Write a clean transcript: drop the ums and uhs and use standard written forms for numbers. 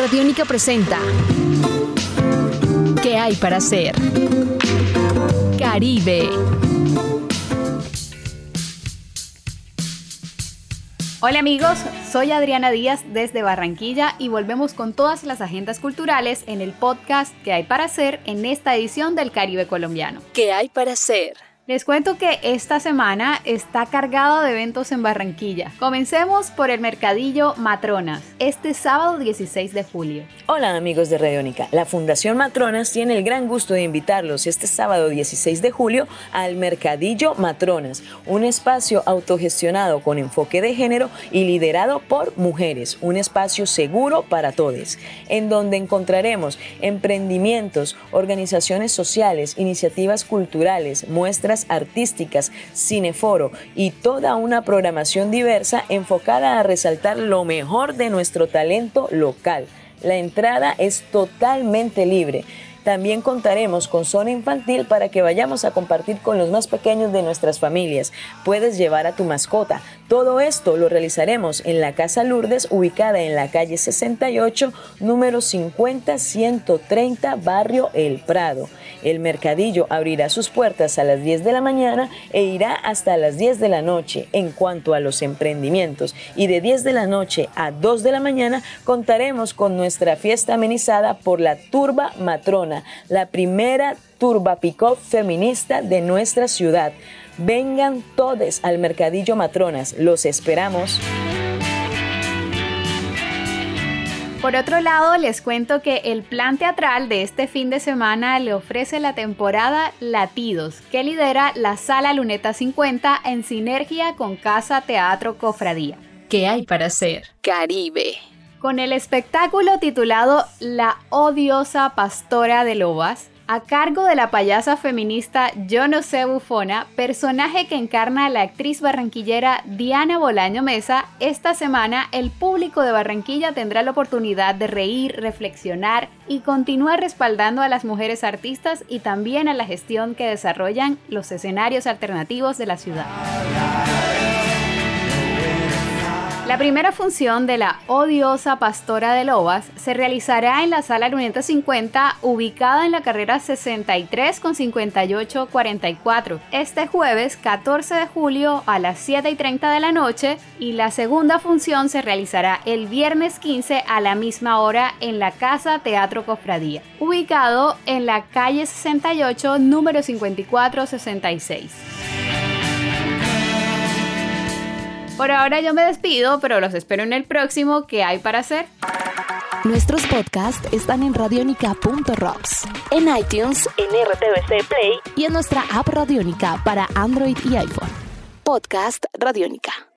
Radiónica presenta ¿Qué hay para hacer? Caribe. Hola amigos, soy Adriana Díaz desde Barranquilla y volvemos con todas las agendas culturales en el podcast ¿Qué hay para hacer? En esta edición del Caribe colombiano. ¿Qué hay para hacer? Les cuento que esta semana está cargada de eventos en Barranquilla. Comencemos por el Mercadillo Matronas, este sábado 16 de julio. Hola amigos de Radiónica, la Fundación Matronas tiene el gran gusto de invitarlos este sábado 16 de julio al Mercadillo Matronas, un espacio autogestionado con enfoque de género y liderado por mujeres, un espacio seguro para todos, en donde encontraremos emprendimientos, organizaciones sociales, iniciativas culturales, muestras artísticas, cineforo y toda una programación diversa enfocada a resaltar lo mejor de nuestro talento local. La entrada es totalmente libre. También contaremos con zona infantil para que vayamos a compartir con los más pequeños de nuestras familias. Puedes llevar a tu mascota. Todo esto lo realizaremos en la Casa Lourdes, ubicada en la calle 68, número 50-130, barrio El Prado. El mercadillo abrirá sus puertas a las 10 de la mañana e irá hasta las 10 de la noche. En cuanto a los emprendimientos, y de 10 de la noche a 2 de la mañana contaremos con nuestra fiesta amenizada por la Turba Matrona, la primera turba pick-up feminista de nuestra ciudad. Vengan todos al Mercadillo Matronas, los esperamos. Por otro lado, les cuento que el plan teatral de este fin de semana le ofrece la temporada Latidos, que lidera la Sala Luneta 50 en sinergia con Casa Teatro Cofradía. ¿Qué hay para hacer? Caribe. Con el espectáculo titulado La odiosa pastora de lobas, a cargo de la payasa feminista Yo No Sé Bufona, personaje que encarna a la actriz barranquillera Diana Bolaño Mesa, esta semana el público de Barranquilla tendrá la oportunidad de reír, reflexionar y continuar respaldando a las mujeres artistas y también a la gestión que desarrollan los escenarios alternativos de la ciudad. La primera función de La odiosa pastora de lobas se realizará en la Sala Luneta 50, ubicada en la carrera 63 con 5844, este jueves 14 de julio a las 7:30 de la noche, y la segunda función se realizará el viernes 15 a la misma hora en la Casa Teatro Cofradía, ubicado en la calle 68, número 5466. Por ahora yo me despido, pero los espero en el próximo ¿Qué hay para hacer? Nuestros podcasts están en radionica.rocks, en iTunes, en RTVC Play y en nuestra app Radiónica para Android y iPhone. Podcast Radiónica.